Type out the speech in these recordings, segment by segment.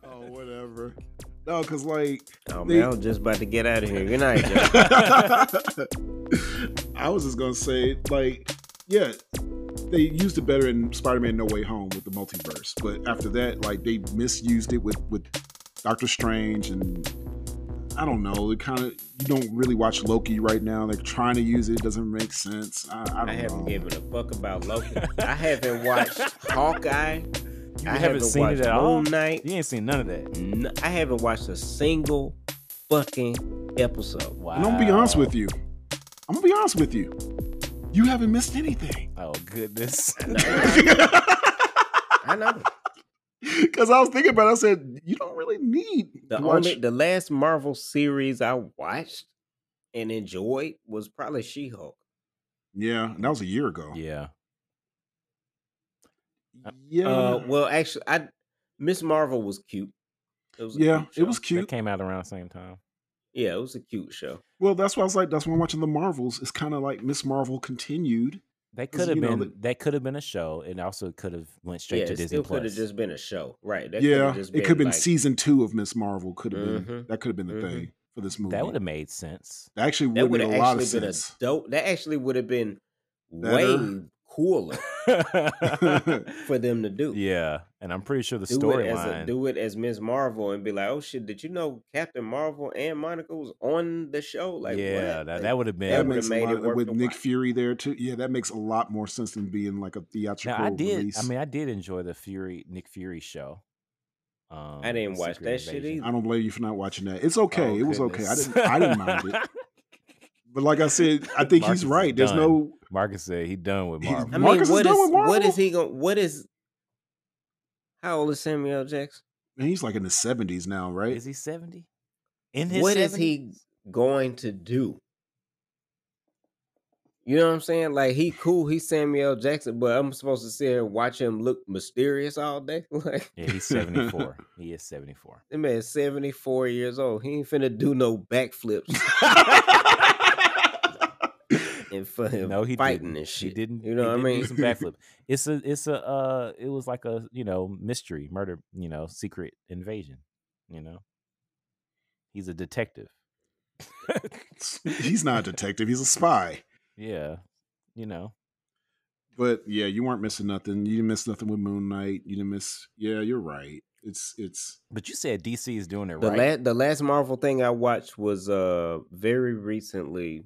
Oh, whatever. No, because like Oh man, I was just about to get out of here. Good night, Joe. I was just gonna say, like, yeah, they used it better in Spider-Man: No Way Home with the multiverse, but after that, like, they misused it with Doctor Strange, and I don't know. It kind of, you don't really watch Loki right now. They're trying to use it. It doesn't make sense. I don't I haven't know. given a fuck about Loki. I haven't watched Hawkeye. You I haven't seen watched it at all? Moon Knight. You ain't seen none of that. I haven't watched a single fucking episode. Wow. And I'm gonna be honest with you. You haven't missed anything. Oh goodness. I know. Because I was thinking about it, I said, you don't really need to watch. The last Marvel series I watched and enjoyed was probably She-Hulk. Yeah, and that was a year ago. Yeah. Yeah. Well, actually, Miss Marvel was cute. It was it cute. That came out around the same time. Yeah, it was a cute show. Well, that's why I was like, that's why I'm watching the Marvels. It's kind of like Miss Marvel continued. That could have been that could have been a show, and also could have went straight to Disney It could have Plus. just been a show, right? That It could have been like, season 2 of Miss Marvel. Could have been that could have been the thing for this movie. That would have made sense. That actually would have made a lot of sense. That actually would have been Better. way cooler for them to do. Yeah, and I'm pretty sure the storyline. Do it as Miss Marvel and be like, oh shit, did you know Captain Marvel and Monica was on the show? Like, yeah, what? that would have been. That makes made it work with Nick Fury there too. Yeah, that makes a lot more sense than being like a theatrical release. I did enjoy the Nick Fury show. I didn't watch that shit either. I don't blame you for not watching that. It's okay. It was okay. I didn't mind it. But like I said, I think Marcus he's right. There's no. Marcus said he's done with Marvel. I mean, what is he going? How old is Samuel Jackson? Man, he's like in the 70s now, right? Is he 70? In his what 70s? Is he going to do? You know what I'm saying? Like, he cool, he's Samuel Jackson, but I'm supposed to sit here and watch him look mysterious all day? Like, yeah, he's 74. He is 74. That man's 74 years old. He ain't finna do no backflips. And for him fighting and shit. He didn't. You know what I mean? Do some backflip. It was like a mystery murder, secret invasion. He's a detective. He's not a detective. He's a spy. Yeah, But yeah, you weren't missing nothing. You didn't miss nothing with Moon Knight. You didn't miss. Yeah, you're right. It's. But you said DC is doing it right. The last Marvel thing I watched was very recently.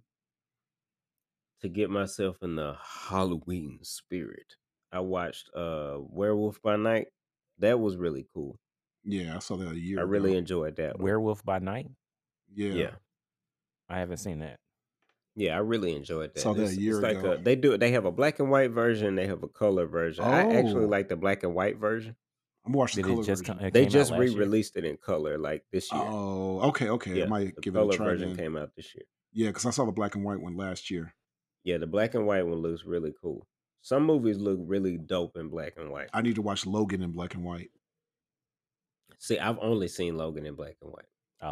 To get myself in the Halloween spirit, I watched Werewolf by Night. That was really cool. Yeah, I saw that a year ago. I really enjoyed that one. Werewolf by Night? Yeah. I haven't seen that. Yeah, I really enjoyed that. Saw that a year ago. They have a black and white version, they have a color version. I actually like the black and white version. I'm watching the color version. They just re-released it in color like this year. Oh, okay. Yeah, I might give it a color try. version came out this year. Yeah, because I saw the black and white one last year. Yeah, the black and white one looks really cool. Some movies look really dope in black and white. I need to watch Logan in black and white. See, I've only seen Logan in black and white.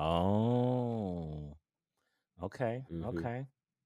Oh, okay, okay.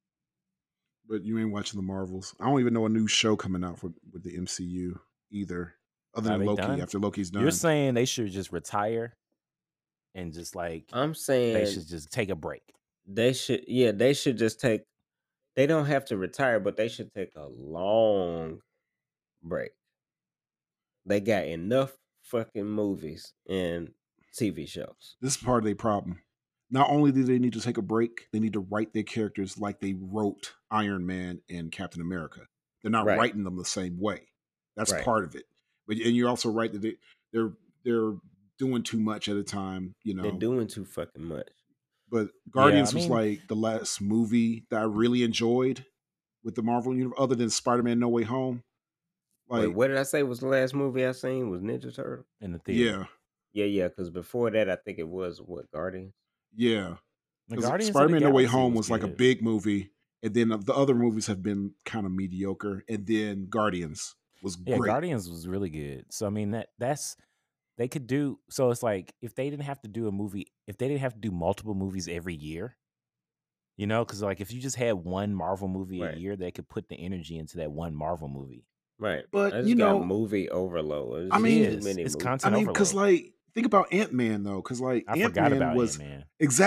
But you ain't watching the Marvels. I don't even know a new show coming out with the MCU either, other than Loki. Done? After Loki's done, You're saying they should just retire and just like I'm saying they should just take a break. They should just take. They don't have to retire, but they should take a long break. They got enough fucking movies and TV shows. This is part of their problem. Not only do they need to take a break, they need to write their characters like they wrote Iron Man and Captain America. They're not writing them the same way. That's part of it. But and you're also right that they're doing too much at a time. They're doing too fucking much. But Guardians was like the last movie that I really enjoyed with the Marvel universe, other than Spider-Man: No Way Home. Like, wait, what did I say was the last movie I seen? Was Ninja Turtle in the theater? Yeah. Because before that, I think it was Guardians. Yeah, Spider-Man: No Way Home was like a big movie, and then the other movies have been kind of mediocre, and then Guardians was great. Yeah, Guardians was really good. So I mean that's. They could do so. It's like if they didn't have to do multiple movies every year, because like if you just had one Marvel movie a year, they could put the energy into that one Marvel movie. Right, but movie overload. It's content overload. Because like think about Ant-Man though, because like I forgot Ant-Man about was Ant-Man.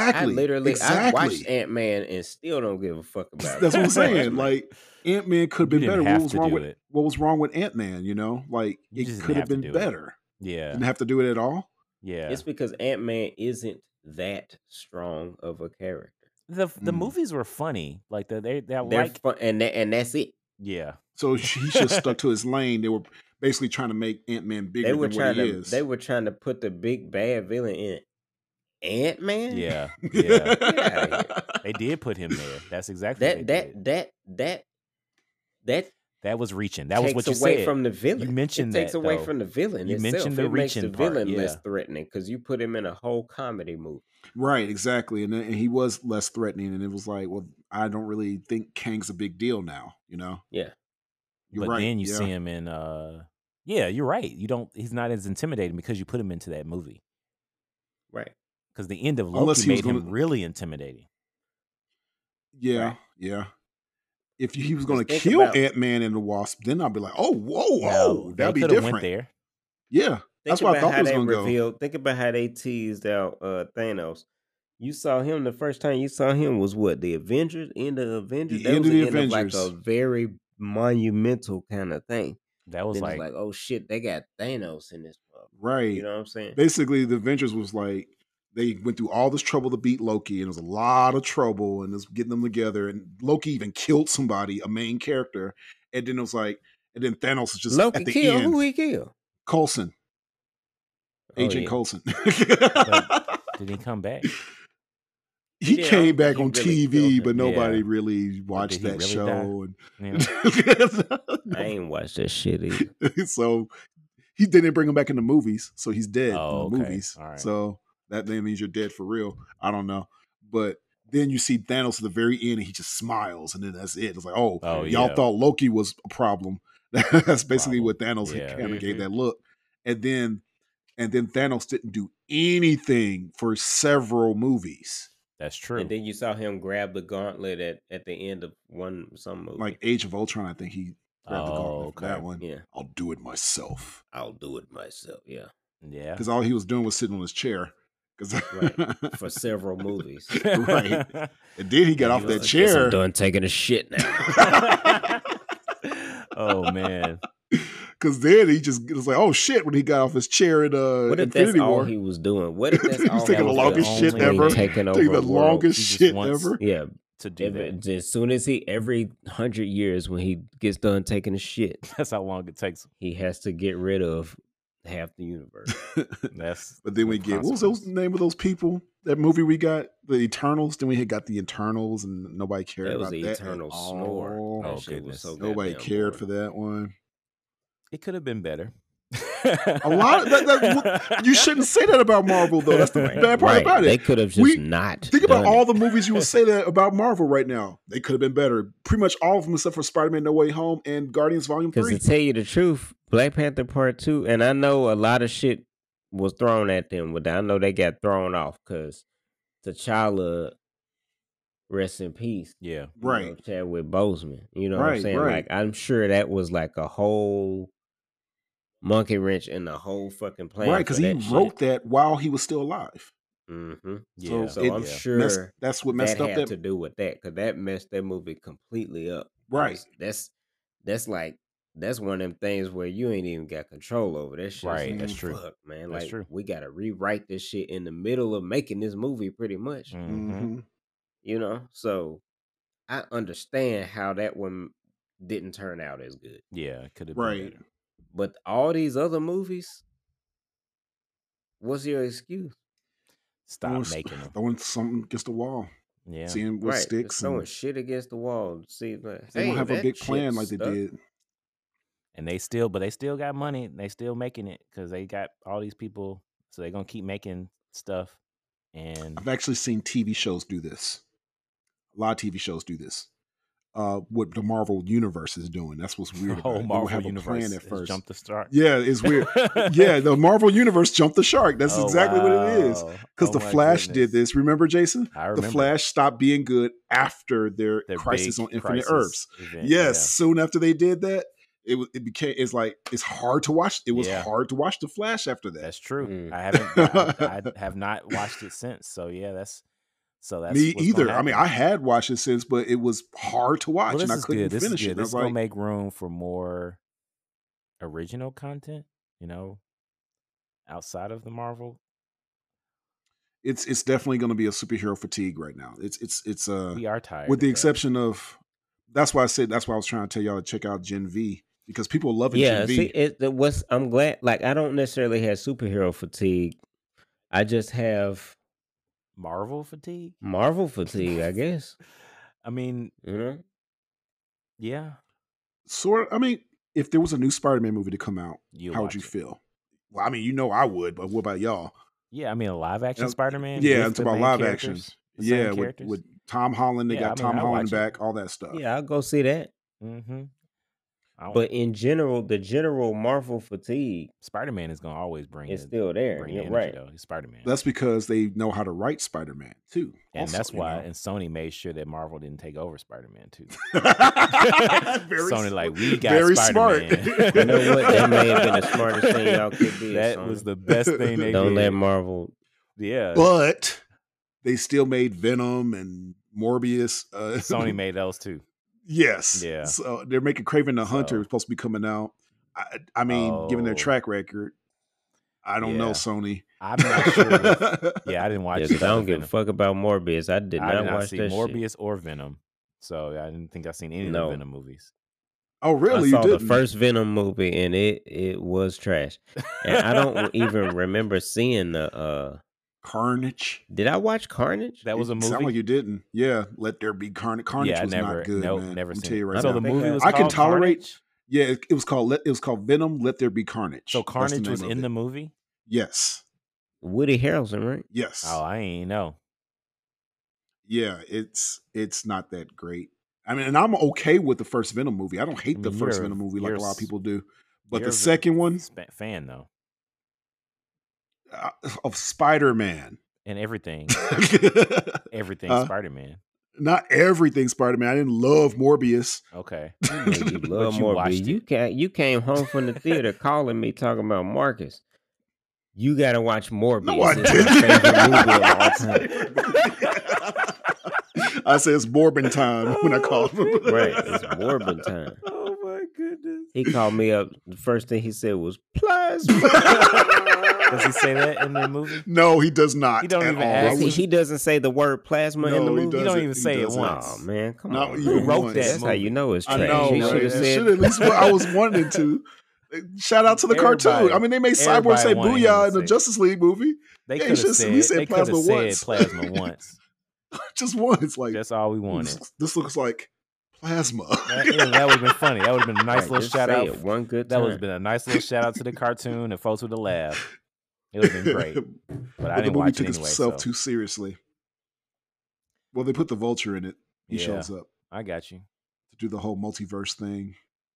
I watched Ant-Man and still don't give a fuck about it. That's what I'm saying. Like Ant-Man could have You been didn't better. have What was to wrong do with it. what was wrong with Ant-Man? You know, like You just it didn't could have have to been do it. better. Yeah. Didn't have to do it at all. Yeah. It's because Ant-Man isn't that strong of a character. The movies were funny. Like they're like fun, and that's it. yeah. So he just stuck to his lane. They were basically trying to make Ant-Man bigger than what he is. They were trying to put the big bad villain in Ant-Man. Yeah. Get out of here. They did put him there. That's exactly what they did. That was reaching. That was what you takes away said. from the villain. You mentioned it takes that, away though. from the villain. You itself. mentioned the it makes the reaching part, villain less yeah. threatening because you put him in a whole comedy movie. Right, exactly, and he was less threatening, and it was like, well, I don't really think Kang's a big deal now. You know? Yeah. You're But right. then you see him in yeah, you're right. He's not as intimidating because you put him into that movie. Right. Because the end of Unless Loki he was made him gonna- really intimidating. Yeah, Right. yeah. If he was going to think kill about- Ant-Man and the Wasp, then I'd be like, oh, whoa, Now, that'd be they coulda different. went there. Yeah, that's what I thought it was going to go. revealed. Think about how they teased out Thanos. You saw him the first time you saw him was what? The Avengers? End of Avengers? The That end was of the end of like Avengers. a very monumental kind of thing. That was Then like, it's like, oh shit, they got Thanos in this movie. Right. You know what I'm saying? Basically, the Avengers was like, they went through all this trouble to beat Loki, and it was a lot of trouble, and it was getting them together. And Loki even killed somebody, a main character. And then it was like, and then Thanos is just Loki at the killed end. who he killed? Coulson. Oh, Agent yeah. Coulson. did he come back? He Yeah, I came don't back think on he really TV, killed but him. nobody Yeah. really watched did he that really show. Yeah. I ain't watched that shit either. So he didn't bring him back in the movies, so he's dead Oh, in the okay. movies. All right. So that then means you're dead for real. I don't know, but then you see Thanos at the very end, and he just smiles, and then that's it. It's like, oh y'all yeah. thought Loki was a problem. That's basically what Thanos Yeah. kind of gave Mhm. that look, and then Thanos didn't do anything for several movies. That's true. And then you saw him grab the gauntlet at the end of some movie. Like Age of Ultron, I think he grabbed the gauntlet for that okay. one. Yeah. I'll do it myself. I'll do it myself. Yeah. Yeah. Because all he was doing was sitting on his chair. Right. For several movies. Right. And then he got off He was that like, "Guess chair. I'm done taking a shit now. Oh man. Because then he just was like, oh shit, when he got off his chair in What if Infinity that's all War. he was doing? What if that's He was all taking that the was longest shit only ever. taking over Taking the a world? longest He just shit wants- ever. Yeah. To do that. As soon as every 100 years when he gets done taking a shit, That's how long it takes. he has to get rid of half the universe. That's But then we the get, what was the consequence. name of those people? That movie we got? The Eternals. Then we had got the Internals, and nobody cared That was about the that. at Eternal all. snore. That Oh, shit was goodness. so Nobody goddamn cared boring. for that one. It could have been better. A lot of you shouldn't say that about Marvel, though. That's the bad part Right. about it. They could have just We- not. Think about done all it. the movies you would say that about Marvel right now. They could have been better. Pretty much all of them, except for Spider-Man: No Way Home and Guardians Volume Because 3. to tell you the truth, Black Panther Part 2, and I know a lot of shit was thrown at them, but I know they got thrown off because T'Challa, rest in peace. Yeah. you Right. know, Chadwick Boseman. You know what I'm Right, saying? right. Like, I'm sure that was like a whole monkey wrench in the whole fucking plan. Right, because he wrote that while he was still alive. Mm-hmm. Yeah. So it I'm yeah. sure That's what messed that up had that. to do with that because that messed that movie completely up. Right. That's like that's one of them things where you ain't even got control over that shit. Right, It's that's like, true. fuck, man. That's Like true. we gotta rewrite this shit in the middle of making this movie, pretty much. Mhm. Mhm. You know, so I understand how that one didn't turn out as good. Yeah, it could have been Right. better. But all these other movies, what's your excuse? Stop making them. Throwing something against the wall. Yeah. Seeing what Right, sticks. just throwing And shit against the wall. See, like, they don't hey, have a that big shit plan like they stuck. did. And they still got money. They still making it because they got all these people. So they're gonna keep making stuff. And I've actually seen TV shows do this. A lot of TV shows do this. What the Marvel Universe is doing. That's what's the weird. whole About it. They Marvel would have a universe plan at has first. jumped the start. Yeah, it's weird. Yeah, the Marvel Universe jumped the shark. That's Oh, exactly what it is. wow. Because Oh, the my Flash goodness. did this. Remember, Jason? I The remember. Flash stopped being good after their Their Crisis big on Infinite Crisis Earths. event, Yes, soon after they did that, It's like it's hard to watch. It was Yeah. hard to watch The Flash after that. That's true. Mm. I have not watched it since. So yeah, that's Me what's gonna either. I mean, happen. I had watched it since, but it was hard to watch, Well, and this I is couldn't good. This is finish it. good. And I This was is gonna like, make room for more original content, outside of the Marvel. it's definitely going to be a superhero fatigue right now. It's We are tired. with the of that. exception of that's why I was trying to tell y'all to check out Gen V because people are loving Yeah, Gen V. see, I'm glad. Like, I don't necessarily have superhero fatigue. I just have Marvel fatigue. Marvel fatigue, I guess. I mean, Yeah. I mean, if there was a new Spider-Man movie to come out, You how would watch you it. feel? Well, I mean, I would, but what about y'all? Yeah, I mean, a live action Now, Spider-Man. yeah, with I'm the talking about main live characters, action. the same Yeah, characters. with Tom Holland. They Yeah, I got mean, Tom I'll Holland watch it. back, all that stuff. Yeah, I'll go see that. Mm-hmm. But in general, the general Marvel fatigue Spider-Man is gonna always bring is it. still there. Bring You're the energy, right. though. He's Spider-Man. That's because they know how to write Spider-Man too. And also, that's you why, know. and Sony made sure that Marvel didn't take over Spider-Man too. Very Sony, like, we got very smart. Spider-Man. You know what? That may have been the smartest thing y'all could do. That was the best thing they Don't did. let Marvel. Yeah, But they still made Venom and Morbius. Sony made those too. Yes. Yeah. So they're making Kraven the Hunter So- supposed to be coming out. I mean, given their Oh. track record, I don't know, Yeah. Sony. I'm not sure. Yeah, I didn't watch. Yeah, it 'cause I don't give a fuck about Morbius. I did I did not not watch see that Morbius or Venom, so I didn't think I've seen any of No. the Venom movies. Oh, shit. really? I You saw the didn't? first Venom movie and it was trash. And I don't even remember seeing the. Carnage. Did I watch Carnage? That was a It sound movie. like you didn't. Yeah, Let There Be Carnage. Carnage Yeah, I was never, not good, nope, man. never I'm seen tell you it. right So now. the movie was I can called tolerate- Carnage? Yeah, it was called Venom. Let There Be Carnage. So That's the Carnage was name of in it. the movie. Yes. Woody Harrelson, right? Yes. Oh, I ain't know. Yeah, it's not that great. I mean, and I'm okay with the first Venom movie. I don't hate I the mean, first you're a- Venom movie like you're a lot of s- people do. But You're the a second one fan though, of Spider-Man. and everything Huh? Spider-Man. Not everything Spider-Man. I didn't love Morbius. Okay, Nigga, you But love you watched Morbius. it. You came home from the theater calling me talking about Marcus. You gotta watch Morbius. No, I It's my favorite movie of all time. I said it's Morbin time when I called him. Right, it's Morbin time. Oh my goodness. He called me up. The first thing he said was plasma. Does he say that in the movie? No, he does not. He don't at even all. ask. I wish- He doesn't say the word plasma in the No, he movie. You don't doesn't. even He say it doesn't. once. Oh man, come Not on. even man. wrote once. that That's how you movie? know it's I trash. know, He right? should have It said. should at least. I was wanting to. Shout out to the cartoon. Everybody- I mean, they made Cyborg say everybody wanted him "booyah" to in the say- Justice League movie. They Yeah, could have he said, said they could have plasma said once. plasma once. Just once, like That's all we wanted. this looks like plasma. That would have been funny. That would have been a nice Right, little just shout say out. it one good That time. would have been a nice little shout out to the cartoon and folks with the laugh. It would have been great. But I But the didn't movie watch took it anyway. itself So too seriously. Well, they put the Vulture in it. He Yeah. shows up I got you. to do the whole multiverse thing.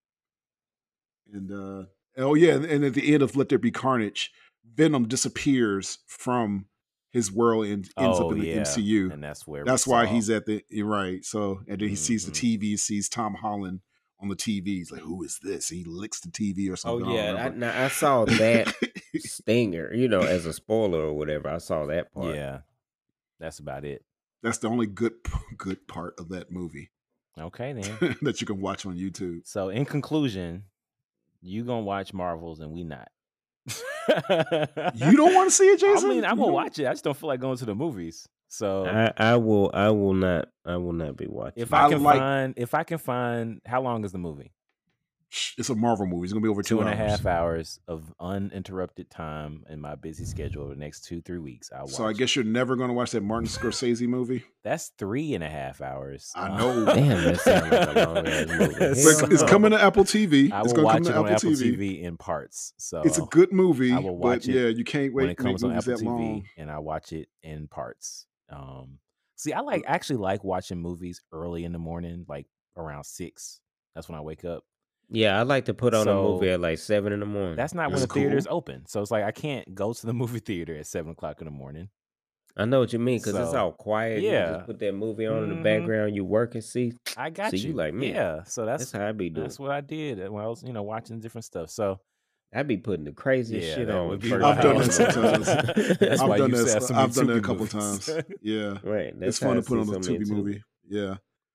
And oh yeah, and at the end of Let There Be Carnage, Venom disappears from his world and ends up in the MCU. And that's where That's we why saw- he's at the right. So and then he sees the Mhm. TV, sees Tom Holland on the TV. He's like, "Who is this?" He licks the TV or Oh something. I don't yeah, remember. I saw that stinger. As a spoiler or whatever. I saw that part. Yeah. That's about it. That's the only good part of that movie Okay then. that you can watch on YouTube. So in conclusion, you gonna watch Marvels and we not. You don't want to see it, Jason? I mean, I'm You gonna don't- watch it. I just don't feel like going to the movies. So I will not be watching. if it. I can find how long is the movie? It's a Marvel movie. It's gonna be over 2 hours. 2.5 hours of uninterrupted time in my busy schedule over the next 2-3 weeks. I'll watch. So I guess you're never gonna watch that Martin Scorsese movie. that's 3.5 hours. I know. Damn, that sounds like a long ass movie. So- It's coming to Apple TV. I It's will gonna watch come it to on Apple TV. TV in parts. So It's a good movie, I will but watch it yeah, you can't wait when it to make comes on movies Apple that TV, long. and I watch it in parts. See, I actually like watching movies early in the morning, like around 6. That's when I wake up. Yeah, I like to put on a So, movie at like 7 in the morning. That's not when That's the theater's cool. open. So it's like I can't go to the movie theater at 7 o'clock in the morning. I know what you mean because it's So all quiet. You just yeah, put that movie on in the hmm background. You work and see. I See, got you you. like me. Yeah, so That's how I be doing. that's what I did when I was watching different stuff. So I be putting the craziest yeah, shit that on would the be first I've done wild. that sometimes. That's why I've done you used to have that. so many I've done that a Tubi couple movies. times. Yeah, Right. it's That's fun how to I put see on the so many Tubi Tubi. movie. Yeah,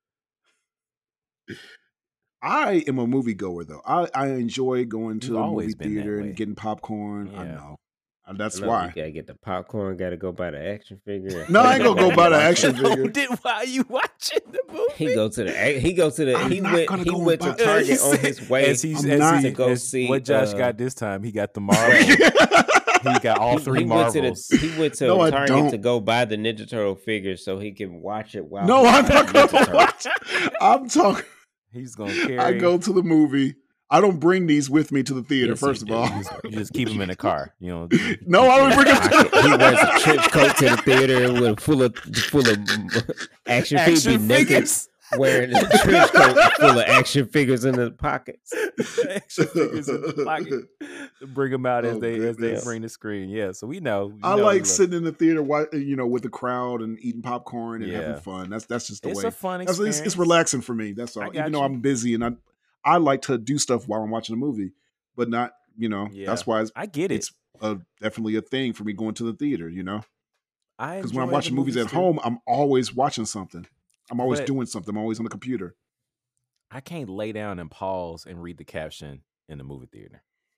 I am a moviegoer though. I enjoy going to You've the movie always been that theater and way. getting popcorn. I Yeah. know. I That's know you why. gotta get the popcorn. Gotta go buy the action figure. And No, I hold ain't it gonna go while buy you the watch action it. figure. Then why are you watching the movie? He go to the. He go to the. I'm He not went. gonna He go and went to buy. Target on his way as he's I'm as not. he to go as see. what Josh got this time. He got the Marvel. He got all three he went to Marvels. the. He went to No, I Target don't. to go buy the Ninja Turtle figures so he can watch it while. No, he I'm watches not Ninja gonna Turtle. watch. I'm talking. He's gonna I carry. go to the movie. I don't bring these with me to the theater. Yes, First he of do. all, You just keep him in the car. You know. no, I don't bring them. He wears a trench coat to the theater with full of action figures. Be naked, figures. wearing a trench coat full of action figures in the pockets. Action figures in the pocket. Bring them out as Oh, they goodness. bring the screen. Yeah, so we know. I like sitting in the theater, with the crowd and eating popcorn and Yeah. having fun. That's just the It's way. a fun It's experience. relaxing for me. That's all. I got Even though you. I'm busy and I like to do stuff while I'm watching a movie, but not. Yeah. That's why I get it. it's definitely a thing for me going to the theater. I Because when I'm enjoy watching the movies at too. home, I'm always watching something. I'm always But- doing something. I'm always on the computer. I can't lay down and pause and read the caption in the movie theater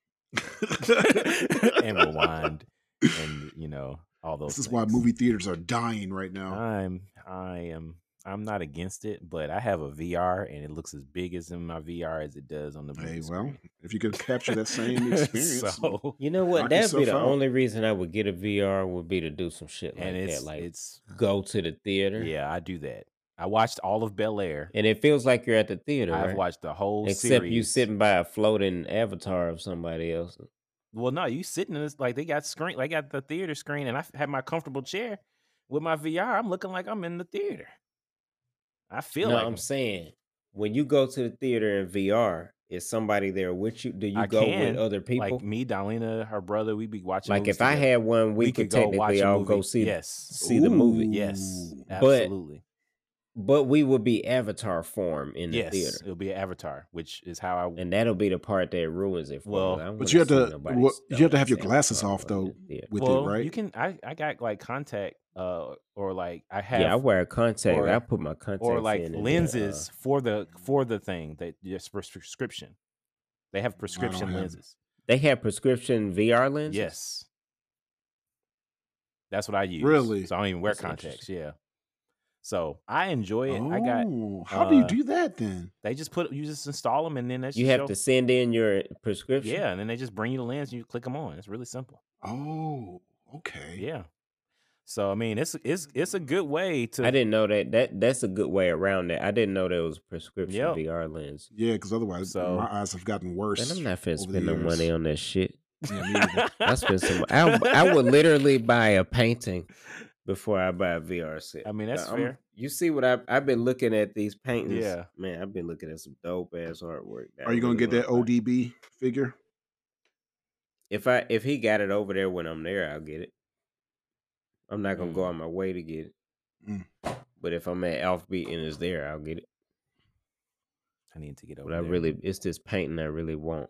and rewind and all those. This is things. why movie theaters are dying right now. I'm not against it, but I have a VR and it looks as big as in my VR as it does on the movie Hey, screen. well, if you could capture that same experience, So, You know what? Knock That'd be yourself the out. only reason I would get a VR would be to do some shit like and that, like it's go to the theater. yeah, I do that. I watched all of Bel Air. And it feels like you're at the theater, I've right? watched the whole Except series. you sitting by a floating avatar of somebody else. Well, no, you sitting in this like they got the theater screen, and I have my comfortable chair with my VR. I'm looking like I'm in the theater. I feel No, like I'm saying when you go to the theater in VR, is somebody there with you? Do you I go can, with other people? like me, Darlena, her brother. We be watching. Like movies if I together. had one, we could go watch technically a all movie. go see Yes, the movie. yes, Ooh. absolutely. But we would be avatar form in the Yes, theater. it'll be an avatar, which is how I. And that'll be the part that ruins it for Well, me. I don't But wanna you have see to nobody's you have to have your dumbass glasses avatar off in though the theater. with well, it, right? you can. I got like contact, or like I have. Yeah, I wear a contact. or- I put my contacts or like in lenses for the thing that just prescription. They have prescription have- lenses. They have prescription VR lenses. Yes, that's what I use. Really? So I don't even wear That's contacts. Yeah. So I enjoy it. I got. How do you do that then? They just you just install them and then that's You have to send in your prescription. Yeah, and then they just bring you the lens and you click them on. It's really simple. Oh, okay. Yeah. So I mean, it's a good way to. I didn't know that's a good way around that. I didn't know there was prescription Yep. VR lens. Yeah, because otherwise So- my eyes have gotten worse. And I'm not finna over the spend no years. money on that shit. Yeah, me either. I spend some. I would literally buy a painting before I buy a VR set. I mean, that's I'm- fair. You see what I've been looking at these paintings. Yeah. Man, I've been looking at some dope ass artwork. that Are I you gonna really get that wanna buy. ODB figure? If he got it over there when I'm there, I'll get it. I'm not gonna go Mm. on my way to get it. Mm. But if I'm at Alphabet and it's there, I'll get it. I need to get over But there. it's this painting I really want.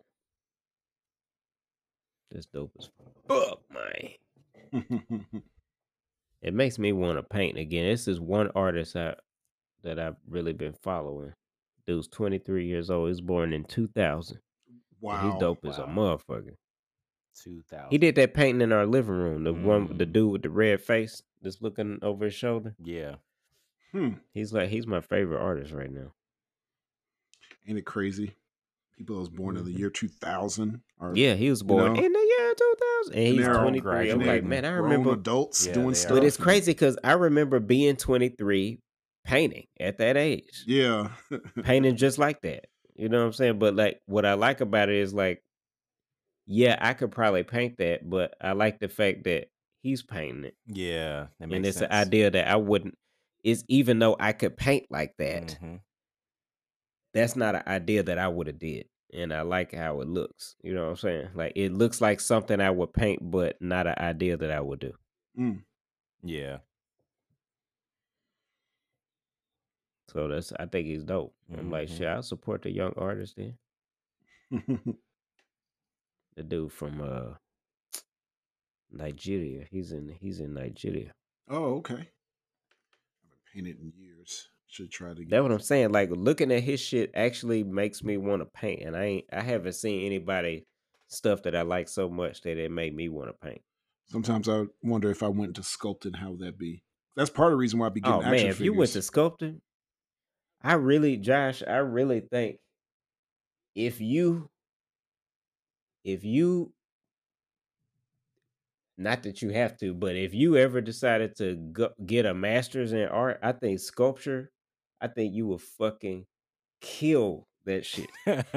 That's dope as fuck, man. It makes me want to paint again. This is one artist that I've really been following. Dude's 23 years old. He was born in 2000. Wow. He's dope as a Wow. motherfucker. 2000. He did that painting in our living room. The one, the Mm. dude with the red face that's looking over his shoulder. Yeah. He's my favorite artist right now. Ain't it crazy? People that was born in the Mhm. year 2000 are Yeah, he was born know, in the year 2000, and he's they're all 23. I'm like, graduating. man, I grown remember. adults Yeah, doing they stuff. are. But it's and- crazy because I remember being 23, painting at that age. Yeah. Painting just like that. You know what I'm saying? But like what I like about it is like, yeah, I could probably paint that, but I like the fact that he's painting it. Yeah. That makes And it's sense. an idea that I wouldn't is even though I could paint like that, Mhm. that's not an idea that I would have did. And I like how it looks. You know what I'm saying? Like it looks like something I would paint, but not an idea that I would do. Mm. Yeah. So I think he's dope. I'm like, Mhm. shit, I'll support the young artist then. The dude from Nigeria. He's in Nigeria. Oh, okay. I haven't painted in years. Should try to get That's what I'm into. saying. Like looking at his shit actually makes me want to paint, and I haven't seen anybody stuff that I like so much that it made me want to paint. Sometimes I wonder if I went into sculpting, how would that be? That's part of the reason why I be getting Oh man, action if you went to figures. sculpting, Josh, I really think if you not that you have to, but if you ever decided to get a master's in art, I think sculpture, I think you will fucking kill that shit.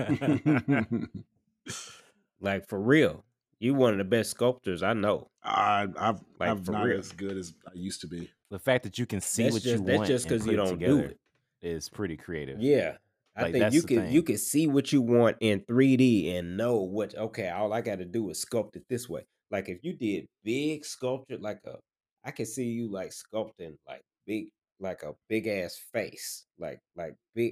Like for real. You one of the best sculptors I know. I'm Like for not real. as good as I used to be. The fact that you can see what you That's want just and because put you it don't do together it. is pretty creative. Yeah. I Like think that's you the could thing. see what you want in 3D and know what all I gotta do is sculpt it this way. Like if you did big sculpture, I can see you like sculpting like a big ass face. Like big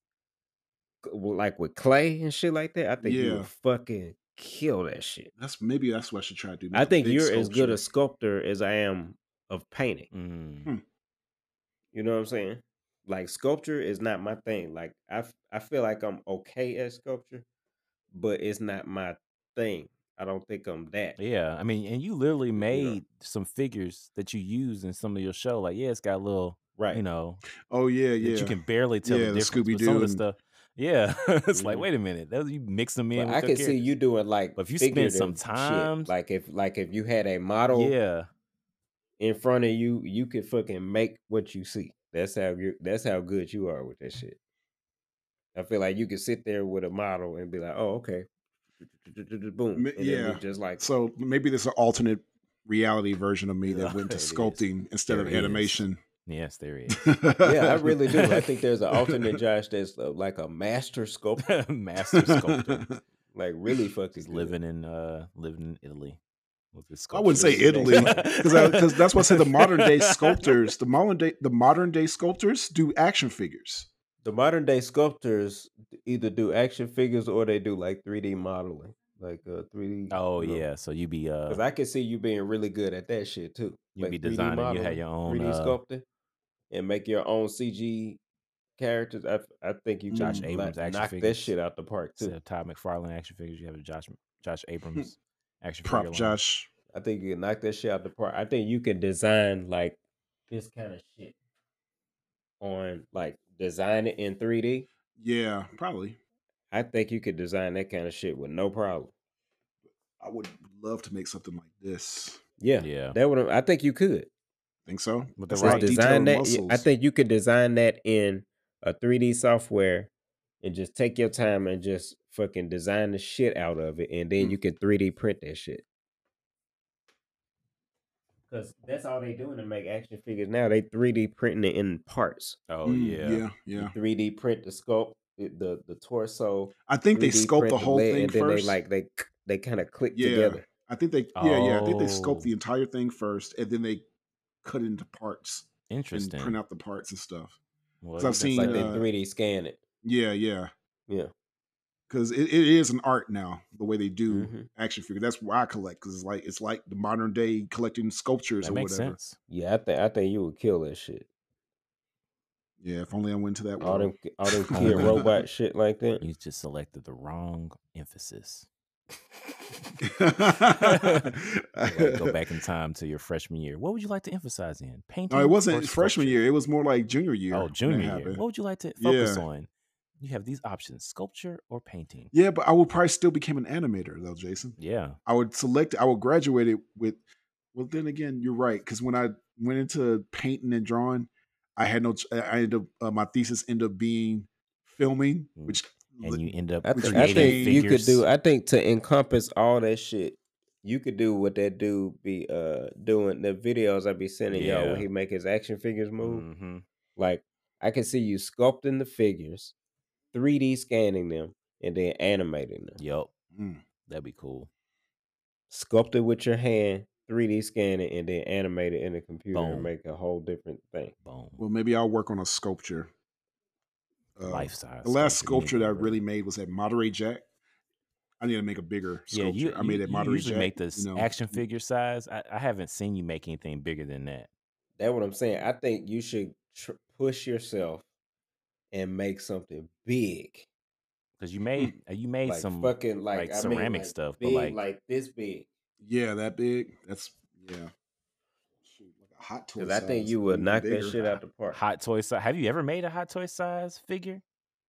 like with clay and shit like that. I think you Yeah, would fucking kill that shit. that's what I should try to do. I Make a think big you're as good a sculpture. sculptor as I am of painting. Mm. You know what I'm saying? Like sculpture is not my thing. Like I feel like I'm okay at sculpture, but it's not my thing. I don't think I'm that. Yeah, I mean, and you literally You know, made some figures that you use in some of your show. Like, yeah, it's got a little, right? Oh yeah, that you yeah, can barely tell the yeah. The difference. Scooby But some of Doo the and stuff, yeah, it's like, hmm wait a minute, those you mix them in But with I your can see characters. you doing like But if you spend some figurative shit. time, Like if you had a model yeah, in front of you, you could fucking make what you see. That's how good you are with that shit. I feel like you could sit there with a model and be like, oh, okay. Boom. And it'll yeah. look just like it. So maybe there's an alternate reality version of me that went to It is. sculpting instead there of is. animation. Yes, there is. Yeah, I really do. I think there's an alternate Josh that's like a master sculptor. Master sculptor. Like really fucking He's good. living in Italy with his I wouldn't say sculptures. Italy because that's what I said. The modern day sculptors, the modern day sculptors do action figures. The modern day sculptors either do action figures or they do like 3D modeling. Like 3D. Oh yeah, so you be Because I can see you being really good at that shit too. you Like be 3D designing. You modeling, had your own 3D sculpting, and make your own CG characters. I think you Josh can Abrams action knock figures. that shit out the park too. Instead of Todd McFarlane action figures, you have a Josh Abrams action Prop figure line. Josh. I think you can knock that shit out the park. I think you can design like this kind of shit on like design it in 3D. Yeah, probably. I think you could design that kind of shit with no problem. I would love to make something like this. Yeah, Yeah. that would. I think you could. Think so? With the That's right a lot of Design detailed that. I muscles. think you could design that in a 3D software and just take your time and just fucking design the shit out of it, and then you can 3D print that shit. Because that's all they doing to make action figures now. They 3D printing it in parts. Oh yeah. Yeah. 3D print the sculpt, the torso. I think they 3D sculpt print the whole leg, thing and then first. they kind of click Yeah, together. I think they I think they sculpt Oh. the entire thing first, and then they cut it into parts and Interesting. print out the parts and stuff. Well, 'Cause I've It's seen, like they 3D scan it. Yeah, Yeah. because it is an art now. The way they do Mhm. action figures. That's why I collect because it's like the modern day collecting sculptures That or makes whatever. sense. Yeah, I think you would kill that shit. Yeah, if only I went to that All world. them kid Only. robot shit like that. You just selected the wrong emphasis. Like, go back in time to your freshman year. What would you like to emphasize in? Painting? No, it or wasn't freshman sculpture? year. It was more like junior year. Oh, when that junior year. happened. What would you like to focus Yeah. on? You have these options: sculpture or painting. Yeah, but I would probably still become an animator though, Jason. Yeah. I would graduate it with. Well, then again, you're right because when I went into painting and drawing, I had no. I ended up my thesis ended up being filming, which And you end up I Which think creating you could figures. do. I think to encompass all that shit, you could do what that dude be doing. The videos I be sending y'all Yeah. when he make his action figures move. Mm-hmm. Like I can see you sculpting the figures, 3D scanning them, and then animating them. Yep. Mm. That'd be cool. Sculpt it with your hand, 3D scan it and then animate it in the computer and Boom. make a whole different thing. Boom. Well, maybe I'll work on a sculpture. Life size. The last sculpture that I anything, really made was at Monterey Jack. I need to make a bigger Yeah, sculpture. I made at you Monterey usually Jack. make this action figure size. I haven't seen you make anything bigger than that. That's what I'm saying. I think you should push yourself and make something big. Because you made Like some fucking like I mean, ceramic like stuff, big, but like this big. Yeah, that big. That's yeah. Shoot, like a hot toy. Because I think size, you would even knock bigger. that shit out the park. hot toy size. Have you ever made a hot toy size figure?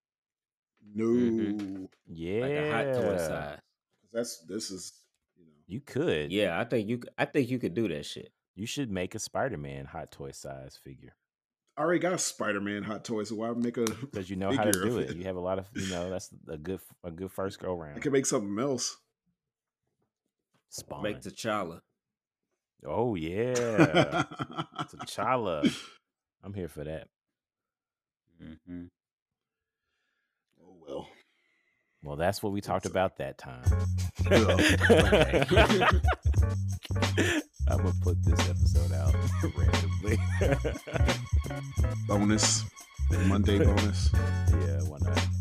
No, Yeah, Like a hot toy size. this is You could. Yeah, I think you could do that shit. You should make a Spider-Man hot toy size figure I already got a Spider-Man hot toy, so why make a because you know how to figure do of it. You have a lot of that's a good first go round. I can make something else. Spawn. Make T'Challa. Oh yeah, T'Challa. I'm here for that. Mm-hmm. Oh well. Well, that's what we talked about that time. I'm gonna put this episode out randomly. Bonus. Monday bonus. Yeah, why not?